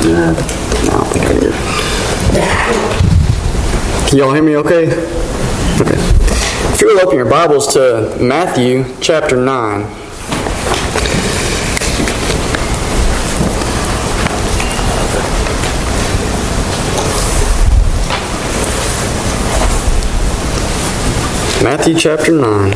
I don't think I did. Can y'all hear me okay? Okay. If you will open your Bibles to Matthew chapter 9. Matthew chapter 9.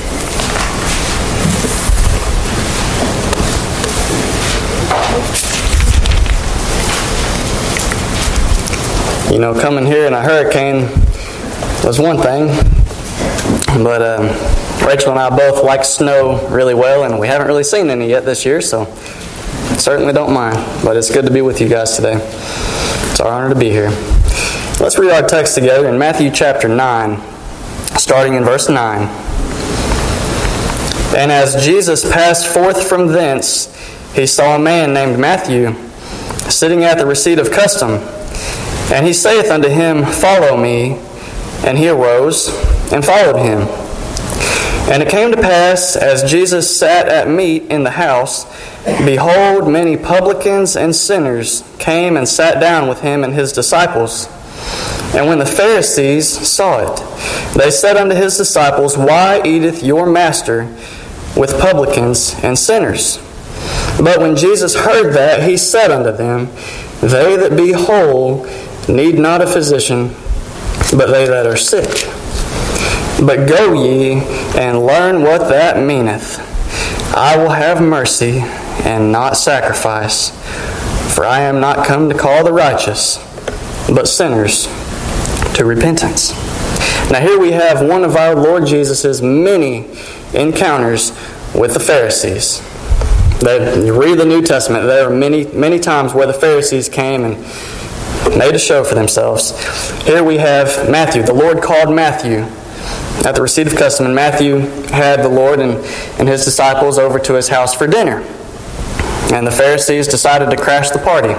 You know, coming here in a hurricane was one thing, but Rachel and I both like snow really well, and we haven't really seen any yet this year, so certainly don't mind. But it's good to be with you guys today. It's our honor to be here. Let's read our text together in Matthew chapter 9, starting in verse 9. And as Jesus passed forth from thence, he saw a man named Matthew sitting at the receipt of custom. And he saith unto him, Follow me. And he arose and followed him. And it came to pass, as Jesus sat at meat in the house, behold, many publicans and sinners came and sat down with him and his disciples. And when the Pharisees saw it, they said unto his disciples, Why eateth your master with publicans and sinners? But when Jesus heard that, he said unto them, They that be whole need not a physician, but they that are sick. But go ye and learn what that meaneth. I will have mercy and not sacrifice, for I am not come to call the righteous, but sinners to repentance. Now here we have one of our Lord Jesus' many encounters with the Pharisees. You read the New Testament, there are many times where the Pharisees came and made a show for themselves. Here we have Matthew. The Lord called Matthew at the receipt of custom, and Matthew had the Lord and his disciples over to his house for dinner. And the Pharisees decided to crash the party.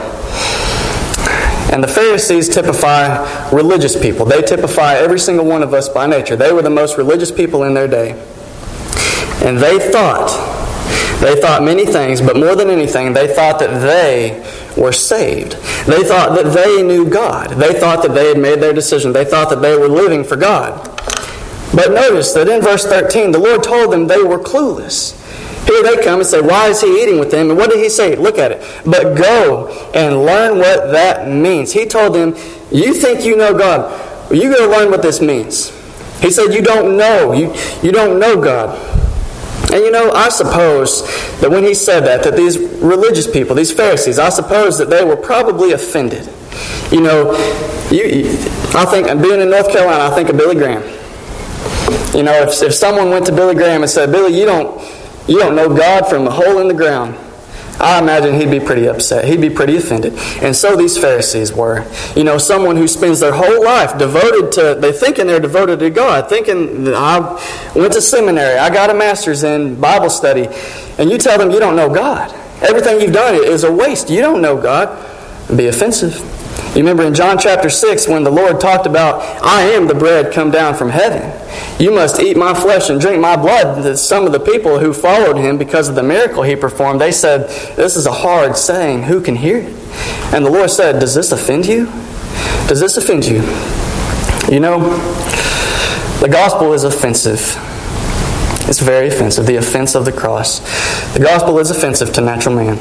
And the Pharisees typify religious people. They typify every single one of us by nature. They were the most religious people in their day. And they thought many things, but more than anything, they thought that they were saved. They thought that they knew God. They thought that they had made their decision. They thought that they were living for God. But notice that in verse 13, the Lord told them they were clueless. Here they come and say, Why is he eating with them? And what did he say? Look at it. But go and learn what that means. He told them, You think you know God. Well, you go learn what this means. He said, You don't know. You don't know God. And you know, I suppose that when he said that these religious people, these Pharisees, I suppose that they were probably offended. You know, I think, being in North Carolina, I think of Billy Graham. You know, if someone went to Billy Graham and said, Billy, you don't know God from a hole in the ground, I imagine he'd be pretty upset. He'd be pretty offended. And so these Pharisees were. You know, someone who spends their whole life they're thinking they're devoted to God, thinking, I went to seminary, I got a master's in Bible study, and you tell them you don't know God. Everything you've done is a waste. You don't know God. It'd be offensive. You remember in John chapter 6 when the Lord talked about, I am the bread come down from heaven. You must eat my flesh and drink my blood. Some of the people who followed him because of the miracle he performed, they said, This is a hard saying. Who can hear it? And the Lord said, Does this offend you? Does this offend you? You know, the gospel is offensive. It's very offensive. The offense of the cross. The gospel is offensive to natural man.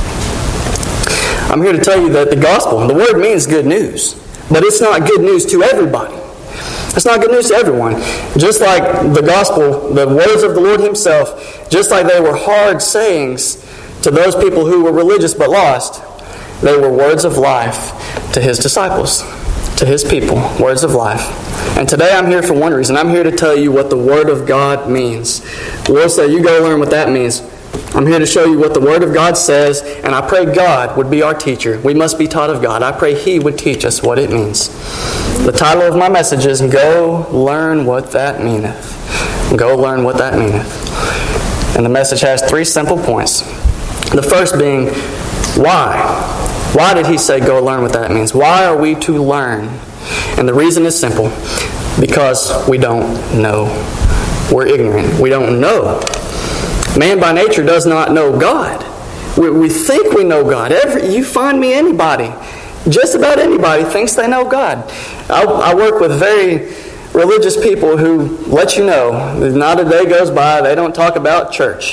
I'm here to tell you that the gospel, the word means good news. But it's not good news to everybody. It's not good news to everyone. Just like the gospel, the words of the Lord himself, just like they were hard sayings to those people who were religious but lost, they were words of life to his disciples, to his people, words of life. And today I'm here for one reason. I'm here to tell you what the Word of God means. The Lord said, You go learn what that means. I'm here to show you what the Word of God says, and I pray God would be our teacher. We must be taught of God. I pray He would teach us what it means. The title of my message is, Go Learn What That Meaneth. Go learn what that meaneth. And the message has 3 simple points. The first being, why? Why did He say go learn what that means? Why are we to learn? And the reason is simple. Because we don't know. We're ignorant. We don't know. Man by nature does not know God. We think we know God. You find me anybody, just about anybody thinks they know God. I work with very religious people who let you know that not a day goes by they don't talk about church.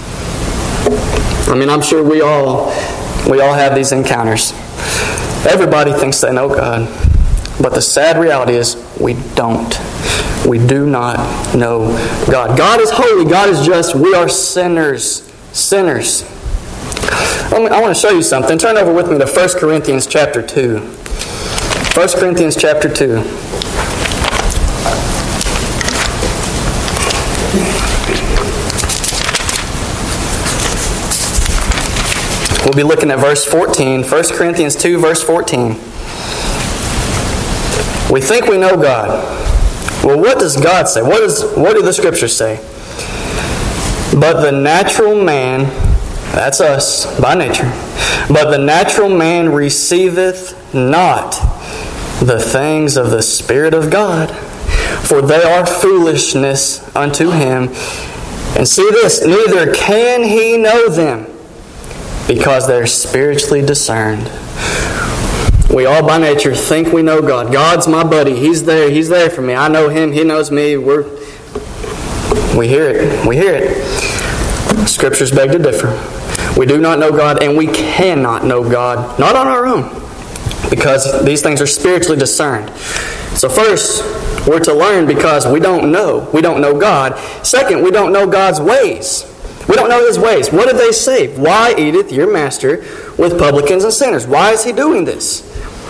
I mean, I'm sure we all have these encounters. Everybody thinks they know God. But the sad reality is we don't. We do not know God. God is holy. God is just. We are sinners. Sinners. I want to show you something. Turn over with me to 1 Corinthians chapter 2. 1 Corinthians chapter 2. We'll be looking at verse 14. 1 Corinthians 2, verse 14. We think we know God. Well, what does God say? What do the Scriptures say? But the natural man, that's us by nature, but the natural man receiveth not the things of the Spirit of God, for they are foolishness unto him. And see this, neither can he know them, because they're spiritually discerned. We all by nature think we know God. God's my buddy. He's there for me. I know Him. He knows me. We hear it. Scriptures beg to differ. We do not know God, and we cannot know God, not on our own, because these things are spiritually discerned. So first, we're to learn because we don't know. We don't know God. Second, we don't know God's ways. We don't know His ways. What did they say? Why eateth your master with publicans and sinners? Why is He doing this?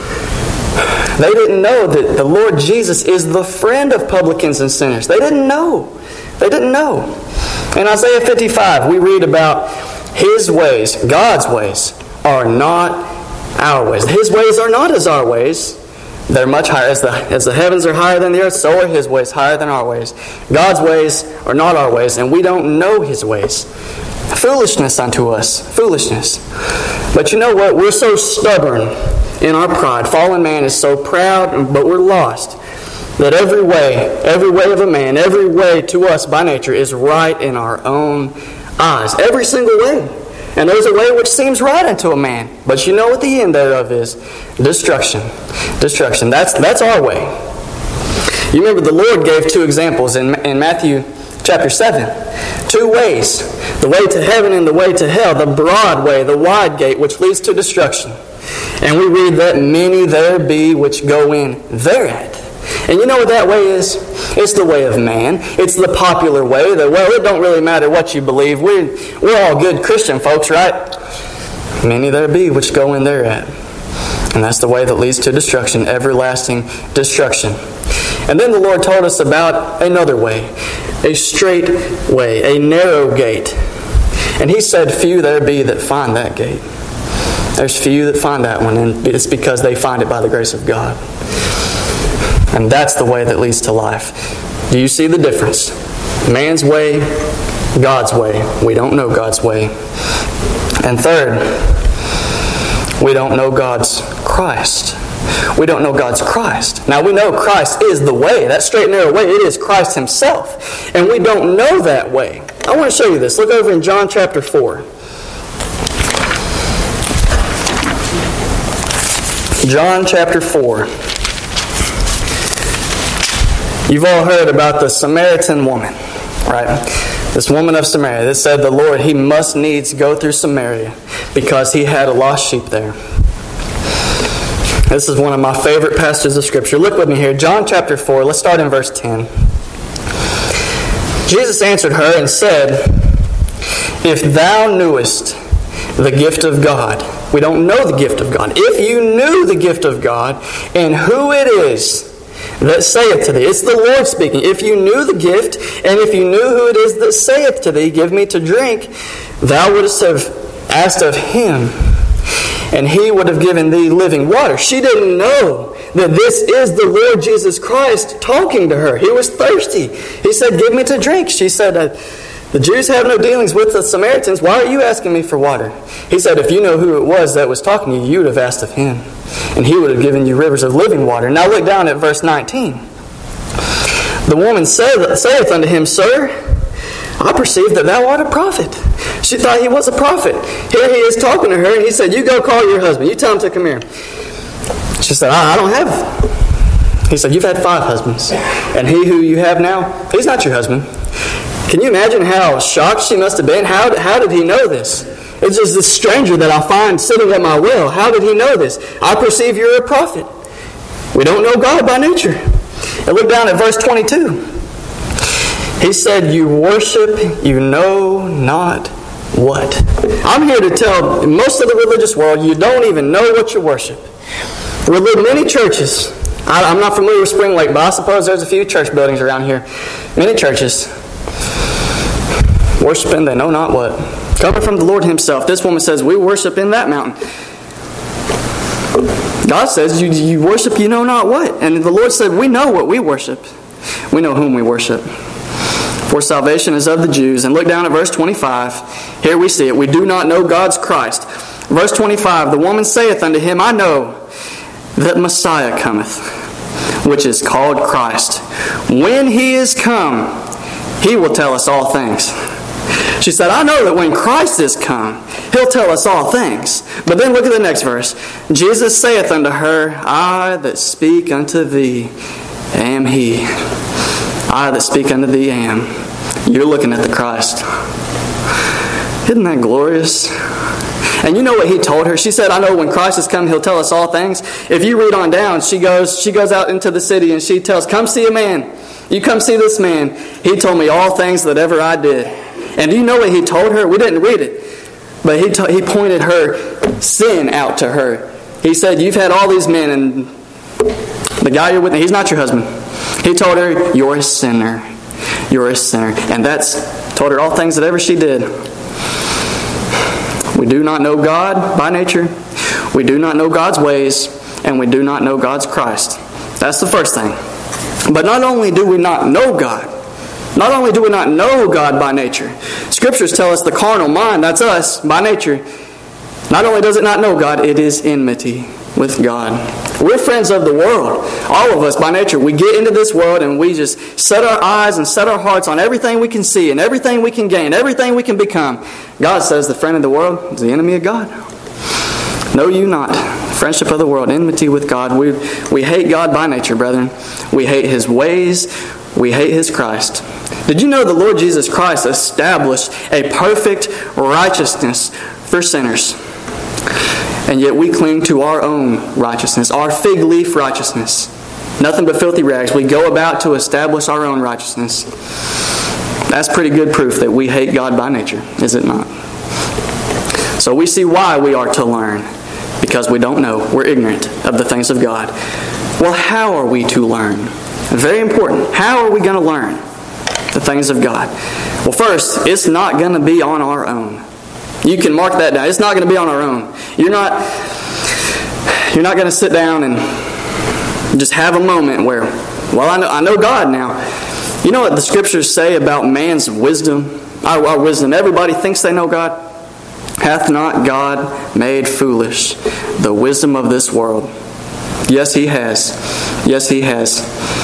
They didn't know that the Lord Jesus is the friend of publicans and sinners. They didn't know. They didn't know. In Isaiah 55, we read about His ways, God's ways, are not our ways. His ways are not as our ways. They're much higher. As the heavens are higher than the earth, so are His ways higher than our ways. God's ways are not our ways, and we don't know His ways. Foolishness unto us. Foolishness. But you know what? We're so stubborn in our pride. Fallen man is so proud, but we're lost. That every way of a man, every way to us by nature is right in our own eyes. Every single way. And there's a way which seems right unto a man. But you know what the end thereof is? Destruction. Destruction. That's our way. You remember the Lord gave two examples in Matthew chapter 7. Two ways. The way to heaven and the way to hell. The broad way, the wide gate, which leads to destruction. And we read that many there be which go in thereat. And you know what that way is? It's the way of man. It's the popular way. It don't really matter what you believe. We're all good Christian folks, right? Many there be which go in thereat. And that's the way that leads to destruction, everlasting destruction. And then the Lord told us about another way, a straight way, a narrow gate. And He said, few there be that find that gate. There's few that find that one, and it's because they find it by the grace of God. And that's the way that leads to life. Do you see the difference? Man's way, God's way. We don't know God's way. And third, we don't know God's Christ. We don't know God's Christ. Now we know Christ is the way. That straight and narrow way, it is Christ Himself. And we don't know that way. I want to show you this. Look over in John chapter 4. John chapter 4. You've all heard about the Samaritan woman, right? This woman of Samaria that said the Lord, He must needs go through Samaria because He had a lost sheep there. This is one of my favorite passages of Scripture. Look with me here. John chapter 4. Let's start in verse 10. Jesus answered her and said, If thou knewest the gift of God. We don't know the gift of God. If you knew the gift of God and who it is that saith to thee. It's the Lord speaking. If you knew the gift, and if you knew who it is that saith to thee, give me to drink, thou wouldst have asked of Him, and He would have given thee living water. She didn't know that this is the Lord Jesus Christ talking to her. He was thirsty. He said, give me to drink. She said, the Jews have no dealings with the Samaritans. Why are you asking me for water? He said, if you know who it was that was talking to you, you would have asked of Him, and He would have given you rivers of living water. Now look down at verse 19. The woman saith unto Him, Sir, I perceive that thou art a prophet. She thought he was a prophet. Here he is talking to her, and he said, you go call your husband. You tell him to come here. She said, I don't have. He said, you've had 5 husbands, and he who you have now, he's not your husband. Can you imagine how shocked she must have been? How did he know this? It's just this stranger that I find sitting at my well. How did he know this? I perceive you're a prophet. We don't know God by nature. And look down at verse 22. He said, you worship, you know not what. I'm here to tell most of the religious world, you don't even know what you worship. We live in many churches. I'm not familiar with Spring Lake, but I suppose there's a few church buildings around here. Many churches. Worshiping they know not what. Coming from the Lord himself. This woman says, we worship in that mountain. God says, you worship you know not what. And the Lord said, we know what we worship. We know whom we worship. For salvation is of the Jews. And look down at verse 25. Here we see it. We do not know God's Christ. Verse 25. The woman saith unto him, I know that Messiah cometh, which is called Christ. When he is come, he will tell us all things. She said, I know that when Christ is come, he'll tell us all things. But then look at the next verse. Jesus saith unto her, I that speak unto thee am he. I that speak unto thee am. You're looking at the Christ. Isn't that glorious? And you know what he told her? She said, I know when Christ has come, he'll tell us all things. If you read on down, she goes out into the city and she tells, come see a man. You come see this man. He told me all things that ever I did. And do you know what he told her? We didn't read it. But he pointed her sin out to her. He said, you've had all these men, and the guy you're with, he's not your husband. He told her, you're a sinner. You're a sinner. And told her all things that ever she did. We do not know God by nature. We do not know God's ways. And we do not know God's Christ. That's the first thing. But not only do we not know God, not only do we not know God by nature, Scriptures tell us the carnal mind, that's us, by nature, not only does it not know God, it is enmity with God. We're friends of the world. All of us, by nature, we get into this world and we just set our eyes and set our hearts on everything we can see and everything we can gain, everything we can become. God says the friend of the world is the enemy of God. Know you not. Friendship of the world, enmity with God. We hate God by nature, brethren. We hate his ways. We hate his Christ. Did you know the Lord Jesus Christ established a perfect righteousness for sinners? And yet we cling to our own righteousness, our fig leaf righteousness. Nothing but filthy rags. We go about to establish our own righteousness. That's pretty good proof that we hate God by nature, is it not? So we see why we are to learn. Because we don't know. We're ignorant of the things of God. Well, how are we to learn? Very important. How are we going to learn the things of God? Well, first, it's not going to be on our own. You can mark that down. It's not going to be on our own. You're not going to sit down and just have a moment where, well, I know God now. You know what the Scriptures say about man's wisdom? Our wisdom. Everybody thinks they know God. Hath not God made foolish the wisdom of this world? Yes, he has. Yes, he has.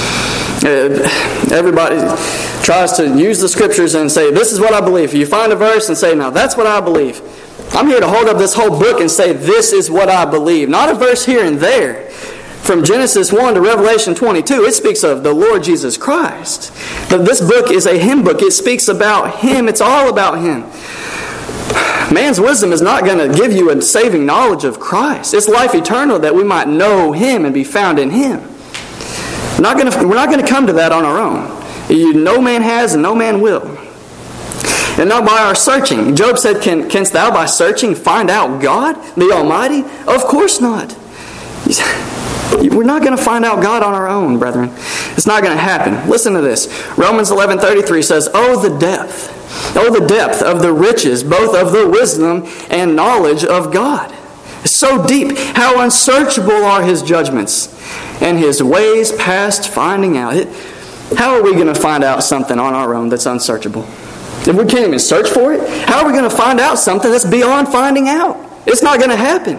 Everybody tries to use the Scriptures and say, this is what I believe. You find a verse and say, now that's what I believe. I'm here to hold up this whole book and say, this is what I believe. Not a verse here and there. From Genesis 1 to Revelation 22, it speaks of the Lord Jesus Christ. But this book is a hymn book. It speaks about Him. It's all about Him. Man's wisdom is not going to give you a saving knowledge of Christ. It's life eternal that we might know Him and be found in Him. We're not going to come to that on our own. No man has and no man will. And not by our searching. Job said, canst thou by searching find out God, the Almighty? Of course not. We're not going to find out God on our own, brethren. It's not going to happen. Listen to this. Romans 11:33 says, Oh, the depth of the riches, both of the wisdom and knowledge of God. It's so deep. How unsearchable are His judgments, and His ways past finding out. How are we going to find out something on our own that's unsearchable? If we can't even search for it, how are we going to find out something that's beyond finding out? It's not going to happen.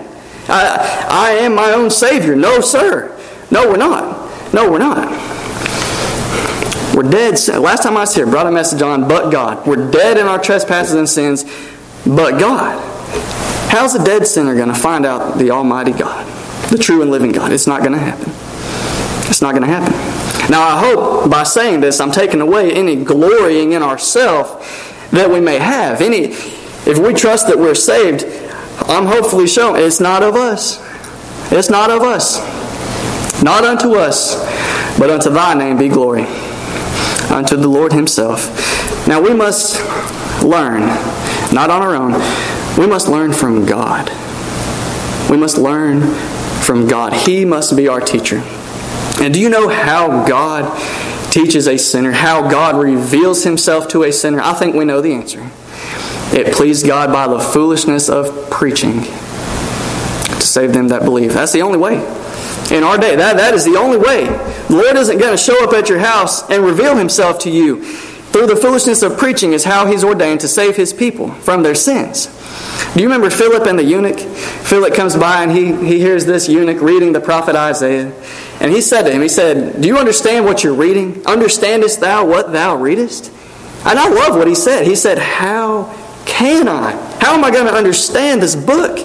I am my own Savior. No, sir. No, we're not. No, we're not. We're dead. Last time I was here, brought a message on, but God. We're dead in our trespasses and sins, but God. How's a dead sinner going to find out the Almighty God, the true and living God? It's not going to happen. It's not going to happen. Now, I hope by saying this, I'm taking away any glorying in ourselves that we may have. If we trust that we're saved, I'm hopefully showing it's not of us. It's not of us. Not unto us, but unto thy name be glory. Unto the Lord himself. Now we must learn, not on our own, we must learn from God. We must learn from God. He must be our teacher. And do you know how God teaches a sinner? How God reveals himself to a sinner? I think we know the answer. It pleased God by the foolishness of preaching to save them that believe. That's the only way. In our day, that is the only way. The Lord isn't going to show up at your house and reveal himself to you. Through the foolishness of preaching is how he's ordained to save his people from their sins. Do you remember Philip and the eunuch? Philip comes by and he hears this eunuch reading the prophet Isaiah. And he said to him, he said, do you understand what you're reading? Understandest thou what thou readest? And I love what he said. He said, how can I? How am I going to understand this book?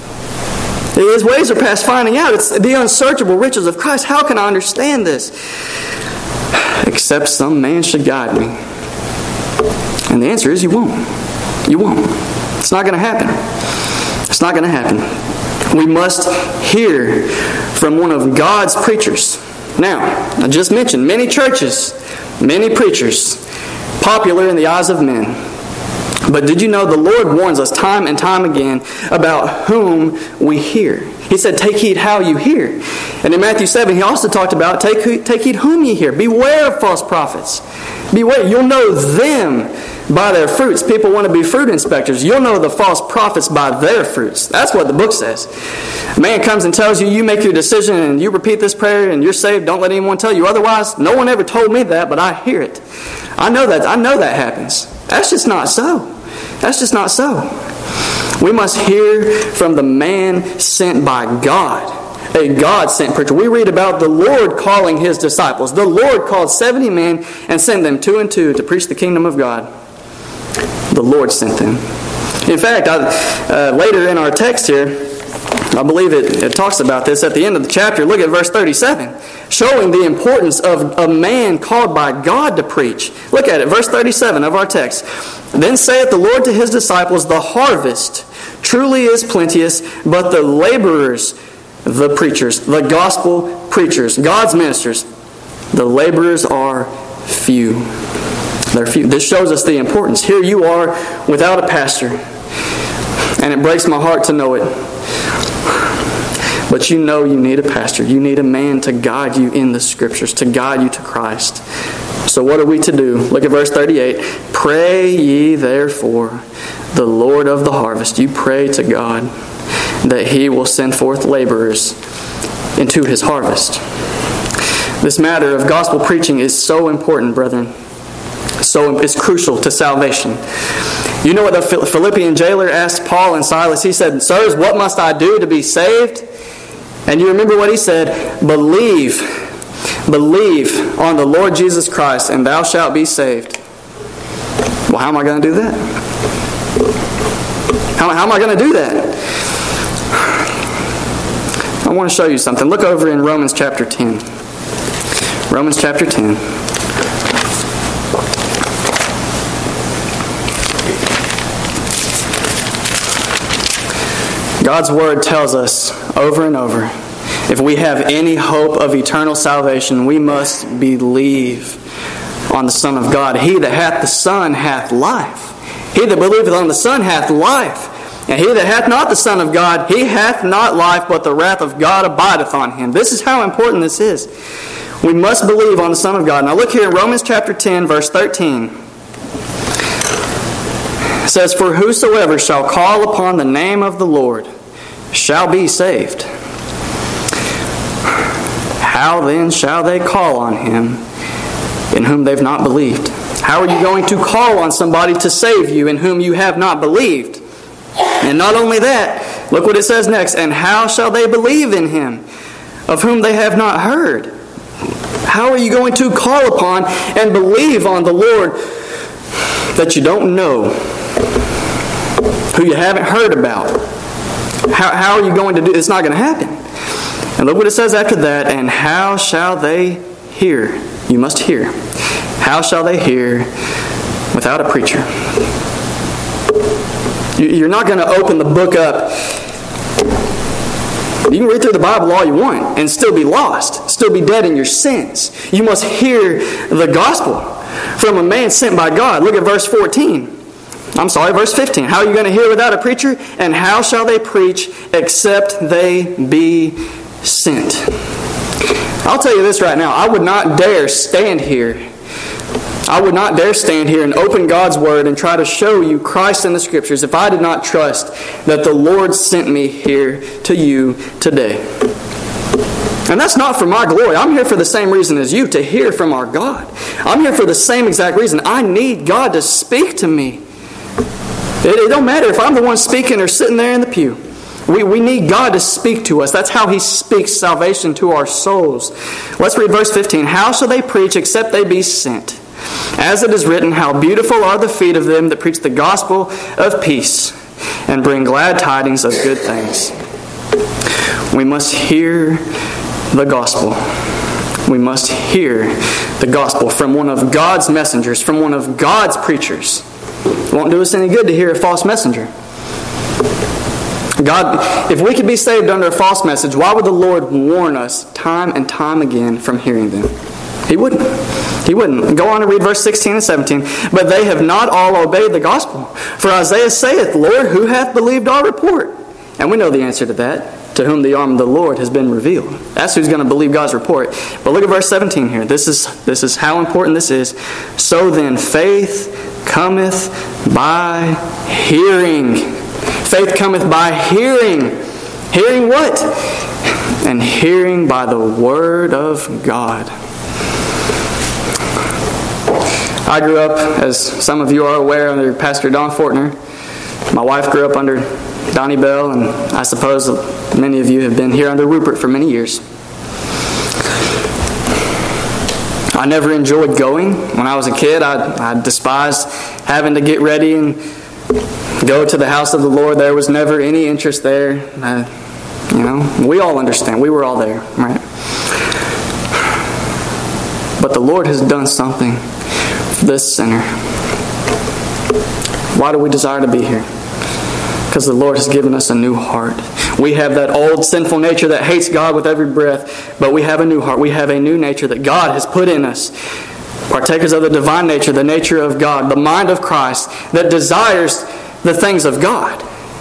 His ways are past finding out. It's the unsearchable riches of Christ. How can I understand this? Except some man should guide me. And the answer is you won't. You won't. It's not going to happen. It's not going to happen. We must hear from one of God's preachers. Now, I just mentioned many churches, many preachers, popular in the eyes of men. But did you know the Lord warns us time and time again about whom we hear? He said, take heed how you hear. And in Matthew 7, he also talked about take heed whom you hear. Beware of false prophets. Beware. You'll know them by their fruits. People want to be fruit inspectors. You'll know the false prophets by their fruits. That's what the book says. A man comes and tells you, you make your decision and you repeat this prayer and you're saved. Don't let anyone tell you otherwise. No one ever told me that, but I hear it. I know that happens. That's just not so. That's just not so. We must hear from the man sent by God, a God-sent preacher. We read about the Lord calling his disciples. The Lord called 70 men and sent them 2 and 2 to preach the kingdom of God. The Lord sent them. In fact, later in our text here, I believe it talks about this at the end of the chapter. Look at verse 37, showing the importance of a man called by God to preach. Look at it, verse 37 of our text. Then saith the Lord to his disciples, the harvest truly is plenteous, but the laborers, the preachers, the gospel preachers, God's ministers, the laborers are few. They're few. This shows us the importance. Here you are without a pastor, and it breaks my heart to know it. But you know you need a pastor. You need a man to guide you in the Scriptures, to guide you to Christ. So what are we to do? Look at verse 38. Pray ye therefore the Lord of the harvest. You pray to God that He will send forth laborers into His harvest. This matter of gospel preaching is so important, brethren. So it's crucial to salvation. You know what the Philippian jailer asked Paul and Silas? He said, sirs, what must I do to be saved? And you remember what he said? Believe on the Lord Jesus Christ, and thou shalt be saved. Well, how am I going to do that? How am I going to do that? I want to show you something. Look over in Romans chapter 10. Romans chapter 10. God's Word tells us over and over, if we have any hope of eternal salvation, we must believe on the Son of God. He that hath the Son hath life. He that believeth on the Son hath life. And he that hath not the Son of God, he hath not life, but the wrath of God abideth on him. This is how important this is. We must believe on the Son of God. Now look here in Romans chapter 10, verse 13. It says, for whosoever shall call upon the name of the Lord shall be saved. How then shall they call on him in whom they've not believed? How are you going to call on somebody to save you in whom you have not believed? And not only that, look what it says next. And how shall they believe in him of whom they have not heard? How are you going to call upon and believe on the Lord that you don't know, who you haven't heard about? How are you going to do it? It's not going to happen. And look what it says after that. And how shall they hear? You must hear. How shall they hear without a preacher? You're not going to open the book up. You can read through the Bible all you want and still be lost, still be dead in your sins. You must hear the gospel from a man sent by God. Look at verse 14. Verse 15. How are you going to hear without a preacher? And how shall they preach except they be sent? I'll tell you this right now. I would not dare stand here. I would not dare stand here and open God's Word and try to show you Christ in the Scriptures if I did not trust that the Lord sent me here to you today. And that's not for my glory. I'm here for the same reason as you, to hear from our God. I'm here for the same exact reason. I need God to speak to me. It don't matter if I'm the one speaking or sitting there in the pew. We need God to speak to us. That's how He speaks salvation to our souls. Let's read verse 15. How shall they preach except they be sent? As it is written, how beautiful are the feet of them that preach the gospel of peace and bring glad tidings of good things. We must hear the gospel. We must hear the gospel from one of God's messengers, from one of God's preachers. It won't do us any good to hear a false messenger. God, if we could be saved under a false message, why would the Lord warn us time and time again from hearing them? He wouldn't. He wouldn't. Go on and read verse 16 and 17. But they have not all obeyed the gospel. For Isaiah saith, Lord, who hath believed our report? And we know the answer to that. To whom the arm of the Lord has been revealed. That's who's going to believe God's report. But look at verse 17 here. This is how important this is. So then faith cometh by hearing. Faith cometh by hearing. Hearing what? And hearing by the word of God. I grew up, as some of you are aware, under Pastor Don Fortner. My wife grew up under Donnie Bell, and I suppose many of you have been here under Rupert for many years. I never enjoyed going. When I was a kid, I despised having to get ready and go to the house of the Lord. There was never any interest there. We all understand. We were all there, right? But the Lord has done something for this sinner. Why do we desire to be here? Because the Lord has given us a new heart. We have that old sinful nature that hates God with every breath, but we have a new heart. We have a new nature that God has put in us. Partakers of the divine nature, the nature of God, the mind of Christ that desires the things of God.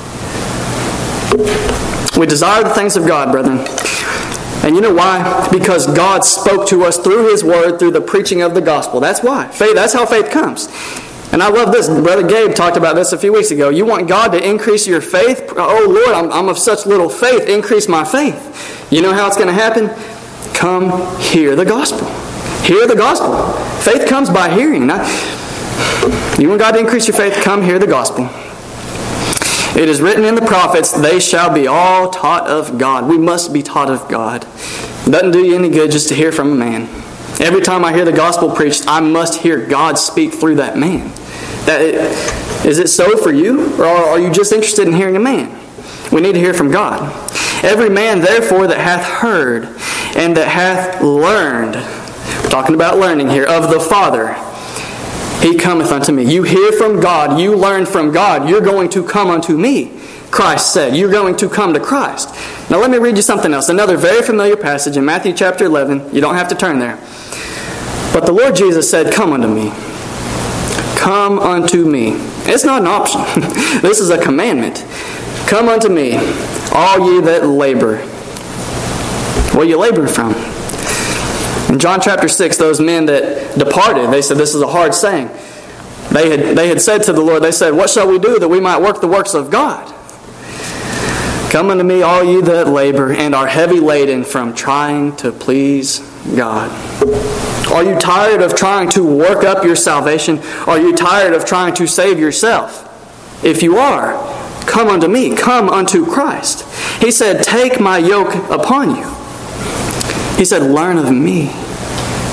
We desire the things of God, brethren. And you know why? Because God spoke to us through His Word, through the preaching of the gospel. That's why. Faith, that's how faith comes. And I love this. Brother Gabe talked about this a few weeks ago. You want God to increase your faith? Oh, Lord, I'm of such little faith. Increase my faith. You know how it's going to happen? Come hear the gospel. Hear the gospel. Faith comes by hearing. You want God to increase your faith? Come hear the gospel. It is written in the prophets, they shall be all taught of God. We must be taught of God. It doesn't do you any good just to hear from a man. Every time I hear the gospel preached, I must hear God speak through that man. Is it so for you? Or are you just interested in hearing a man? We need to hear from God. Every man, therefore, that hath heard and that hath learned, we're talking about learning here, of the Father, he cometh unto me. You hear from God, you learn from God, you're going to come unto me, Christ said. You're going to come to Christ. Now let me read you something else. Another very familiar passage in Matthew chapter 11. You don't have to turn there. But the Lord Jesus said, come unto me. Come unto me. It's not an option. This is a commandment. Come unto me, all ye that labor. Where you labor from? In John chapter 6, those men that departed, they said, this is a hard saying. They had said to the Lord, they said, what shall we do that we might work the works of God? Come unto me, all ye that labor and are heavy laden from trying to please God. Are you tired of trying to work up your salvation? Are you tired of trying to save yourself? If you are, come unto me. Come unto Christ. He said, take my yoke upon you. He said, learn of me.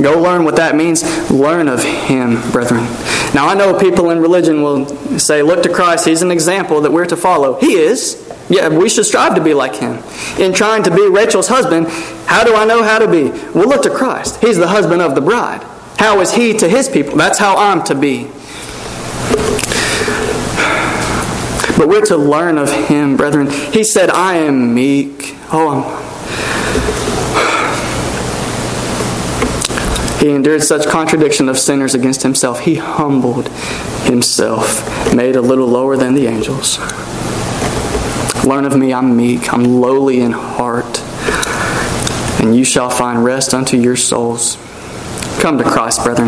Go learn what that means. Learn of Him, brethren. Now, I know people in religion will say, look to Christ. He's an example that we're to follow. He is. Yeah, we should strive to be like Him. In trying to be Rachel's husband, how do I know how to be? Well, look to Christ. He's the husband of the bride. How is He to His people? That's how I'm to be. But we're to learn of Him, brethren. He said, I am meek. He endured such contradiction of sinners against Himself. He humbled Himself, made a little lower than the angels. Learn of me, I'm meek, I'm lowly in heart, and you shall find rest unto your souls. Come to Christ, brethren.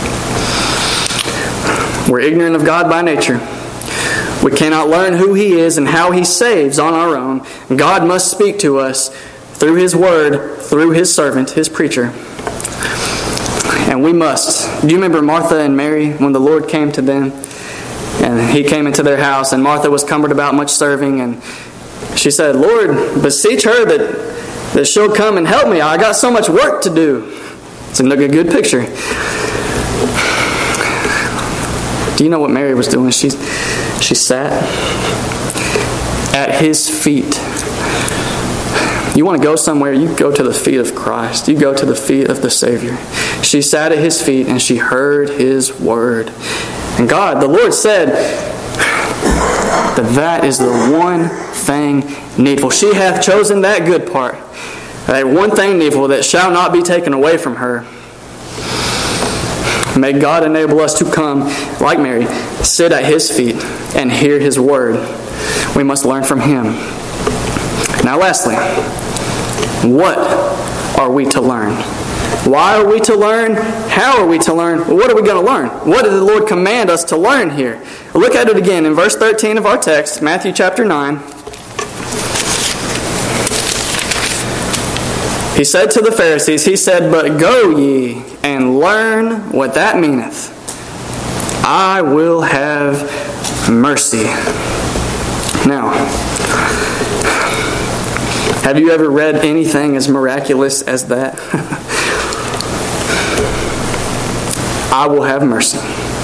We're ignorant of God by nature. We cannot learn who He is and how He saves on our own. God must speak to us through His Word, through His servant, His preacher. And we must. Do you remember Martha and Mary when the Lord came to them? And He came into their house, and Martha was cumbered about much serving, and she said, Lord, beseech her that she'll come and help me. I got so much work to do. It's a good picture. Do you know what Mary was doing? She sat at His feet. You want to go somewhere, you go to the feet of Christ. You go to the feet of the Savior. She sat at His feet and she heard His word. And God, the Lord said that is the one thing needful. She hath chosen that good part. That one thing needful that shall not be taken away from her. May God enable us to come, like Mary, sit at His feet and hear His word. We must learn from Him. Now lastly, what are we to learn? Why are we to learn? How are we to learn? What are we going to learn? What did the Lord command us to learn here? Well, look at it again in verse 13 of our text, Matthew chapter 9. He said to the Pharisees, He said, But go ye and learn what that meaneth. I will have mercy. Now, have you ever read anything as miraculous as that? I will have mercy.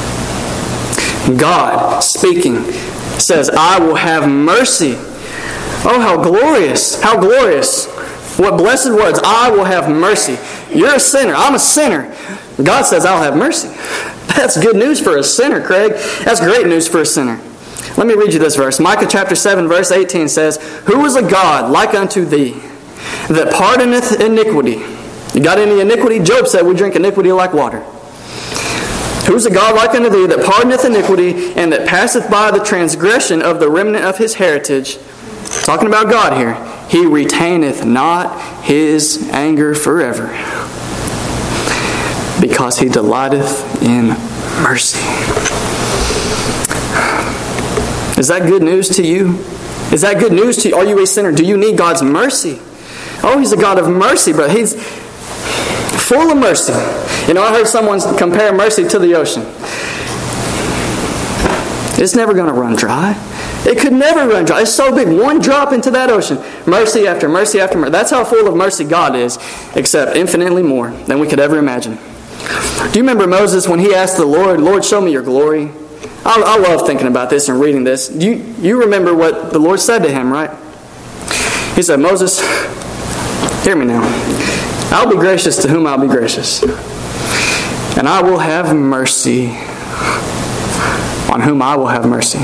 God speaking says, I will have mercy. Oh, how glorious. How glorious. What blessed words. I will have mercy. You're a sinner. I'm a sinner. God says, I'll have mercy. That's good news for a sinner, Craig. That's great news for a sinner. Let me read you this verse. Micah chapter 7, verse 18 says, Who is a God like unto thee, that pardoneth iniquity? You got any iniquity? Job said, we drink iniquity like water. Who's a God like unto thee, that pardoneth iniquity, and that passeth by the transgression of the remnant of His heritage? Talking about God here. He retaineth not His anger forever, because He delighteth in mercy. Is that good news to you? Is that good news to you? Are you a sinner? Do you need God's mercy? Oh, He's a God of mercy, but He's full of mercy. You know, I heard someone compare mercy to the ocean. It's never going to run dry. It could never run dry. It's so big. One drop into that ocean. Mercy after mercy after mercy. That's how full of mercy God is, except infinitely more than we could ever imagine. Do you remember Moses when he asked the Lord, Lord, show me your glory? I love thinking about this and reading this. You remember what the Lord said to him, right? He said, Moses, hear me now. I'll be gracious to whom I'll be gracious. And I will have mercy on whom I will have mercy.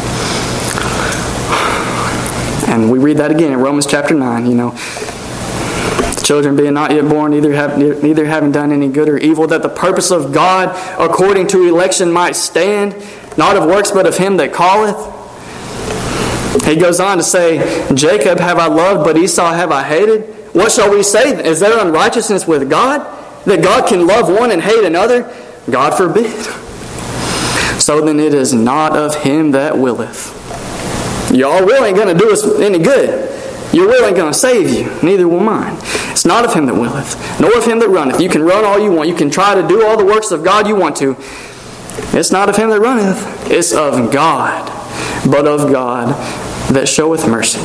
And we read that again in Romans chapter 9, you know. The children being not yet born, neither having done any good or evil, that the purpose of God according to election might stand, not of works but of Him that calleth. He goes on to say, Jacob have I loved, but Esau have I hated. What shall we say? Is there unrighteousness with God? That God can love one and hate another? God forbid. So then it is not of him that willeth. Your will ain't going to do us any good. Your will ain't going to save you. Neither will mine. It's not of him that willeth, nor of him that runneth. You can run all you want. You can try to do all the works of God you want to. It's not of him that runneth. It's of God, but of God that showeth mercy.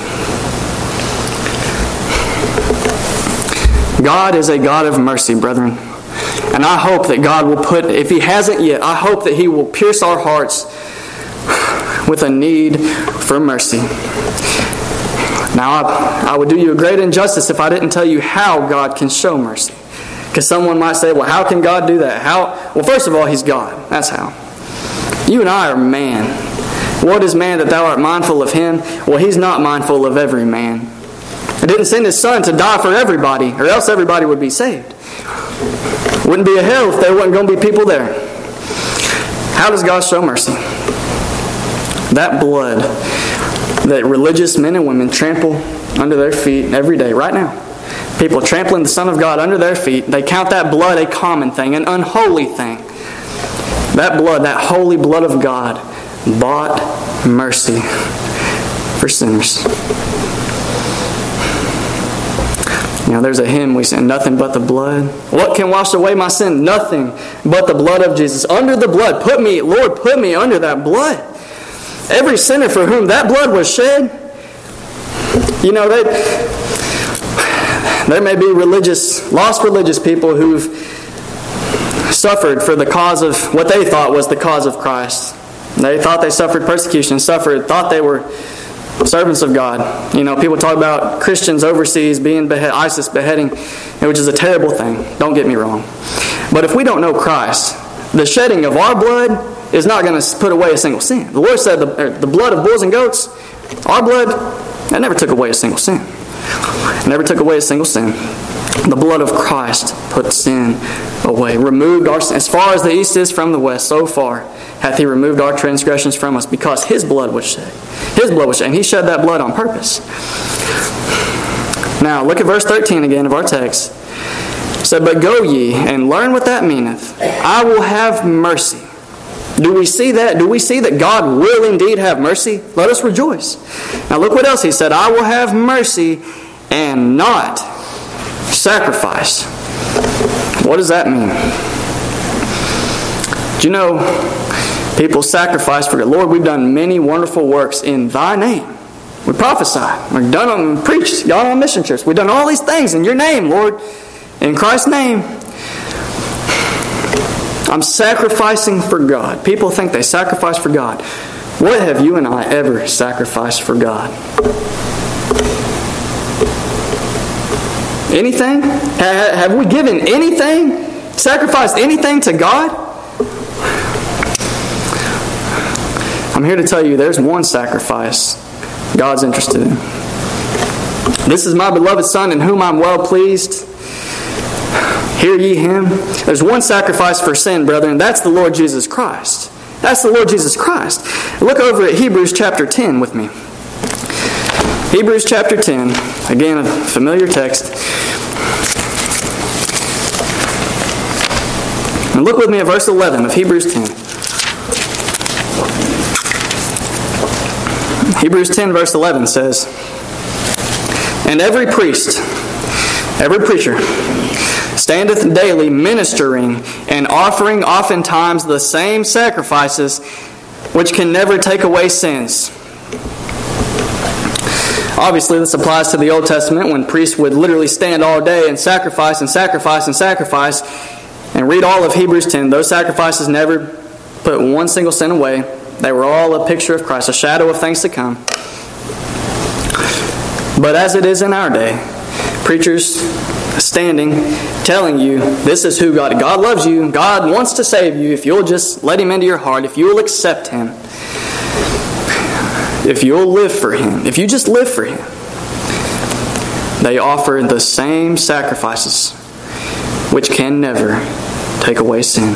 God is a God of mercy, brethren. And I hope that God will put, if He hasn't yet, I hope that He will pierce our hearts with a need for mercy. Now, I would do you a great injustice if I didn't tell you how God can show mercy. Because someone might say, well, how can God do that? Well, first of all, He's God. That's how. You and I are man. What is man that thou art mindful of him? Well, He's not mindful of every man. He didn't send His Son to die for everybody, or else everybody would be saved. Wouldn't be a hell if there wasn't going to be people there. How does God show mercy? That blood that religious men and women trample under their feet every day, right now. People trampling the Son of God under their feet. They count that blood a common thing, an unholy thing. That blood, that holy blood of God, bought mercy for sinners. You know, there's a hymn we sing, nothing but the blood. What can wash away my sin? Nothing but the blood of Jesus. Under the blood, Lord, put me under that blood. Every sinner for whom that blood was shed, you know, there may be lost religious people who've suffered for the cause of what they thought was the cause of Christ. They thought they suffered persecution, thought they were servants of God. You know, people talk about Christians overseas being ISIS beheading, which is a terrible thing. Don't get me wrong. But if we don't know Christ, the shedding of our blood is not going to put away a single sin. The Lord said the blood of bulls and goats, our blood, that never took away a single sin. It never took away a single sin. The blood of Christ put sin away, removed our sin. As far as the east is from the west, so far hath He removed our transgressions from us, because His blood was shed. His blood was shed, and He shed that blood on purpose. Now, look at verse 13 again of our text. It said, but go ye, and learn what that meaneth. I will have mercy. Do we see that? Do we see that God will indeed have mercy? Let us rejoice. Now look what else He said. I will have mercy and not sacrifice. What does that mean? Do you know, people sacrifice for God. Lord, we've done many wonderful works in Thy name. We prophesy. We've done them, preached, gone on mission trips. We've done all these things in Your name, Lord. In Christ's name. I'm sacrificing for God. People think they sacrifice for God. What have you and I ever sacrificed for God? Anything? Have we given anything? Sacrificed anything to God? I'm here to tell you there's one sacrifice God's interested in. This is my beloved Son in whom I'm well pleased. Hear ye Him. There's one sacrifice for sin, brethren. That's the Lord Jesus Christ. That's the Lord Jesus Christ. Look over at Hebrews chapter 10 with me. Hebrews chapter 10. Again, a familiar text. And look with me at verse 11 of Hebrews 10. Hebrews 10 verse 11 says, and every priest, every preacher, standeth daily ministering and offering oftentimes the same sacrifices which can never take away sins. Obviously, this applies to the Old Testament when priests would literally stand all day and sacrifice and sacrifice and sacrifice. And read all of Hebrews 10. Those sacrifices never put one single sin away. They were all a picture of Christ, a shadow of things to come. But as it is in our day, preachers standing, telling you, this is who God loves you. God wants to save you if you'll just let Him into your heart, if you'll accept Him, if you'll live for Him, if you just live for Him. They offer the same sacrifices which can never take away sin.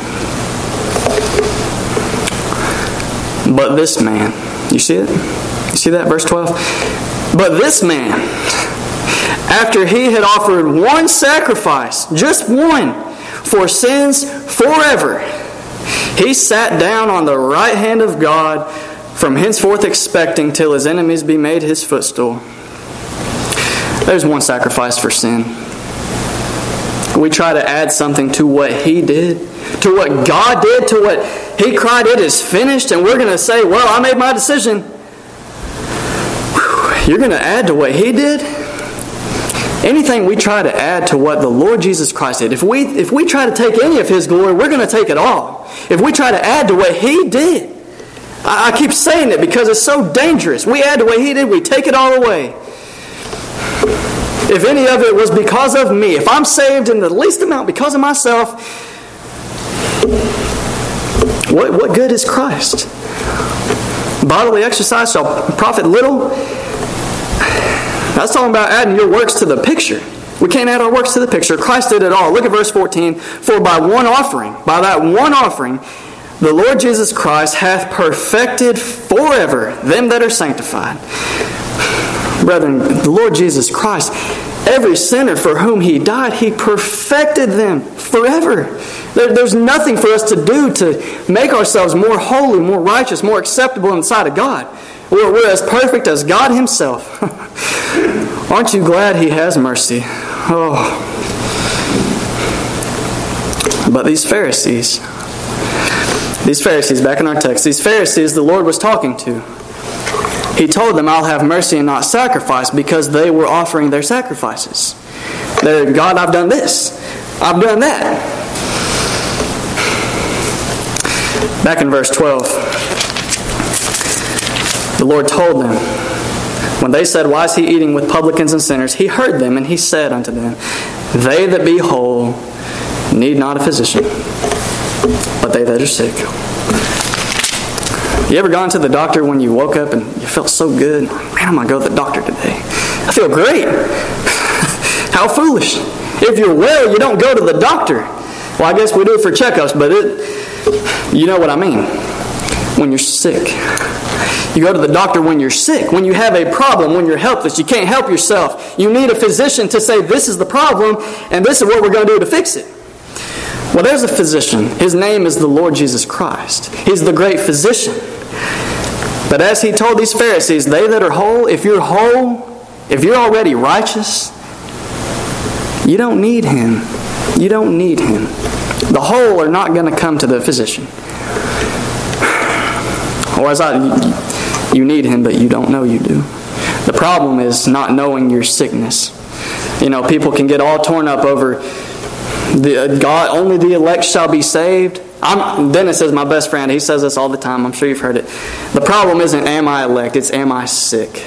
But this man, you see it? You see that, verse 12? But this man, after he had offered one sacrifice, just one, for sins forever, he sat down on the right hand of God, from henceforth expecting till his enemies be made his footstool. There's one sacrifice for sin. We try to add something to what He did, to what God did, to what He cried, it is finished, and we're going to say, well, I made my decision. Whew, you're going to add to what He did? Anything we try to add to what the Lord Jesus Christ did, if we try to take any of His glory, we're going to take it all. If we try to add to what He did, I keep saying it because it's so dangerous. We add to what He did, we take it all away. If any of it was because of me, if I'm saved in the least amount because of myself, what good is Christ? Bodily exercise shall profit little. That's talking about adding your works to the picture. We can't add our works to the picture. Christ did it all. Look at verse 14. For by that one offering, the Lord Jesus Christ hath perfected forever them that are sanctified. Brethren, the Lord Jesus Christ, every sinner for whom He died, He perfected them forever. There's nothing for us to do to make ourselves more holy, more righteous, more acceptable in the sight of God. We're as perfect as God Himself. Aren't you glad He has mercy? Oh. But these Pharisees, back in our text, these Pharisees the Lord was talking to, He told them, I'll have mercy and not sacrifice, because they were offering their sacrifices. God, I've done this. I've done that. Back in verse 12, the Lord told them, when they said, why is He eating with publicans and sinners? He heard them, and He said unto them, they that be whole need not a physician, but they that are sick. You ever gone to the doctor when you woke up and you felt so good? Man, I'm going to go to the doctor today. I feel great. How foolish. If you're well, you don't go to the doctor. Well, I guess we do it for checkups, but you know what I mean. When you're sick. You go to the doctor when you're sick. When you have a problem, when you're helpless, you can't help yourself. You need a physician to say, this is the problem, and this is what we're going to do to fix it. Well, there's a physician. His name is the Lord Jesus Christ. He's the great physician. But as He told these Pharisees, they that are whole, if you're already righteous, you don't need Him. You don't need Him. The whole are not going to come to the physician. Or you need Him, but you don't know you do. The problem is not knowing your sickness. People can get all torn up over God, only the elect shall be saved. Dennis is my best friend. He says this all the time. I'm sure you've heard it. The problem isn't am I elect, it's am I sick?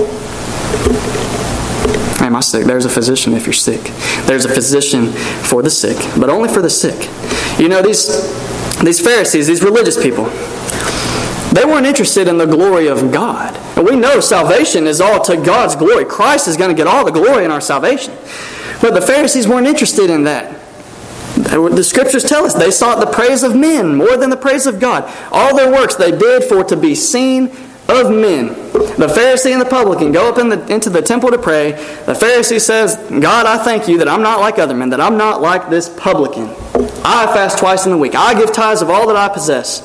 Am I sick? There's a physician if you're sick. There's a physician for the sick, but only for the sick. These Pharisees, these religious people, they weren't interested in the glory of God. And we know salvation is all to God's glory. Christ is going to get all the glory in our salvation. But the Pharisees weren't interested in that. The Scriptures tell us they sought the praise of men more than the praise of God. All their works they did for to be seen of men. The Pharisee and the publican go up into the temple to pray. The Pharisee says, God, I thank you that I'm not like other men, that I'm not like this publican. I fast twice in the week. I give tithes of all that I possess.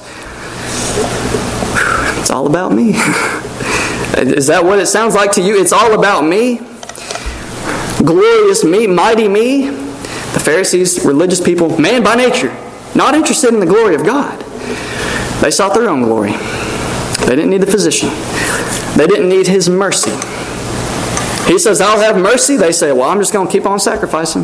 It's all about me. Is that what it sounds like to you? It's all about me? Glorious me, mighty me? The Pharisees, religious people, man by nature, not interested in the glory of God. They sought their own glory. They didn't need the physician. They didn't need His mercy. He says, I'll have mercy. They say, well, I'm just going to keep on sacrificing.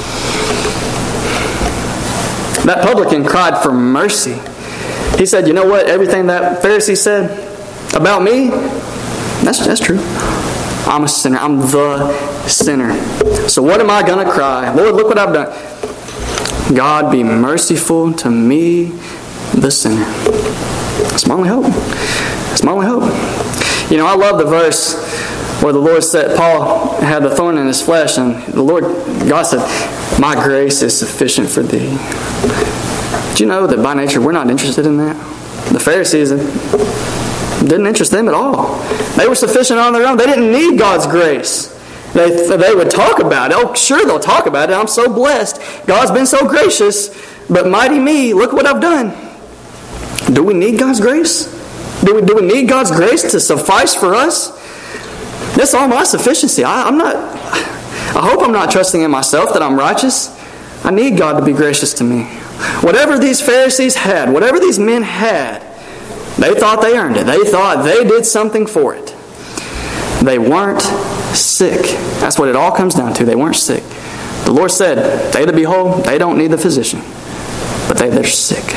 That publican cried for mercy. He said, you know what? Everything that Pharisee said about me, that's true. I'm a sinner. I'm the sinner. So what am I going to cry? Lord, look what I've done. God, be merciful to me, the sinner. That's my only hope. That's my only hope. I love the verse where the Lord said, Paul had the thorn in his flesh, and God said, my grace is sufficient for thee. Do you know that by nature we're not interested in that? The Pharisees didn't interest them at all. They were sufficient on their own. They didn't need God's grace. They would talk about it. Oh, sure, they'll talk about it. I'm so blessed. God's been so gracious. But mighty me, look what I've done. Do we need God's grace? Do we need God's grace to suffice for us? That's all my sufficiency. I hope I'm not trusting in myself that I'm righteous. I need God to be gracious to me. Whatever these Pharisees had, whatever these men had, they thought they earned it. They thought they did something for it. They weren't sick. That's what it all comes down to. They weren't sick. The Lord said, they that be whole, they don't need the physician, but they that are sick.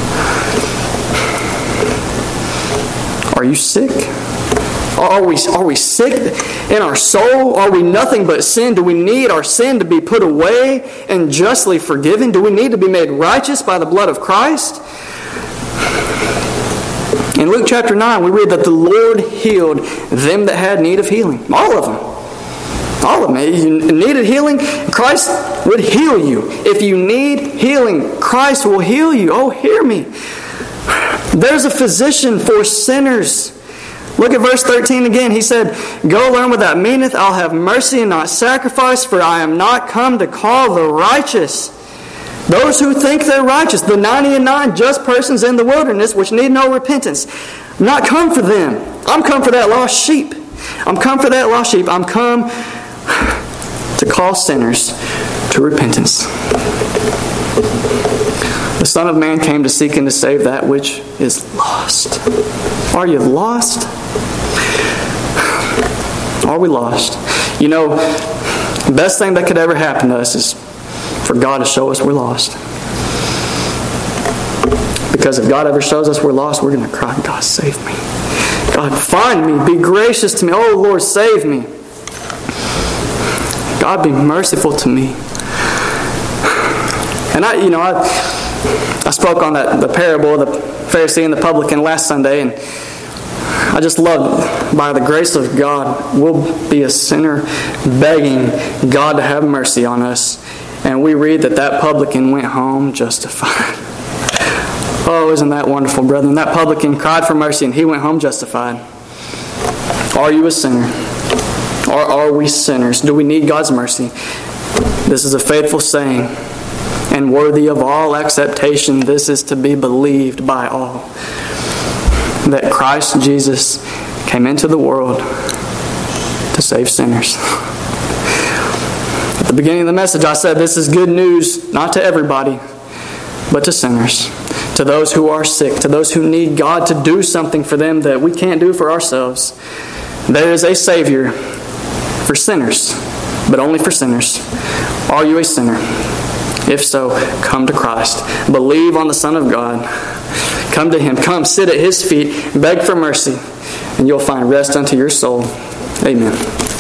Are you sick? Are we sick in our soul? Are we nothing but sin? Do we need our sin to be put away and justly forgiven? Do we need to be made righteous by the blood of Christ? In Luke chapter 9, we read that the Lord healed them that had need of healing. All of them. All of them. If you needed healing, Christ would heal you. If you need healing, Christ will heal you. Oh, hear me. There's a physician for sinners. Look at verse 13 again. He said, "Go learn what that meaneth. I'll have mercy and not sacrifice, for I am not come to call the righteous." Those who think they're righteous, the 99 just persons in the wilderness which need no repentance. I'm not come for them. I'm come for that lost sheep. I'm come for that lost sheep. I'm come to call sinners to repentance. The Son of Man came to seek and to save that which is lost. Are you lost? Are we lost? You know, the best thing that could ever happen to us is for God to show us we're lost. Because if God ever shows us we're lost, we're going to cry, "God, save me. God, find me. Be gracious to me. Oh, Lord, save me. God, be merciful to me." And I spoke on the parable of the Pharisee and the publican last Sunday, and I just love, by the grace of God, we'll be a sinner begging God to have mercy on us. And we read that publican went home justified. Oh, isn't that wonderful, brethren? That publican cried for mercy and he went home justified. Are you a sinner? Or are we sinners? Do we need God's mercy? This is a faithful saying and worthy of all acceptation. This is to be believed by all, that Christ Jesus came into the world to save sinners. At the beginning of the message, I said this is good news, not to everybody, but to sinners, to those who are sick, to those who need God to do something for them that we can't do for ourselves. There is a Savior for sinners, but only for sinners. Are you a sinner? If so, come to Christ. Believe on the Son of God. Come to Him. Come sit at His feet. Beg for mercy. And you'll find rest unto your soul. Amen.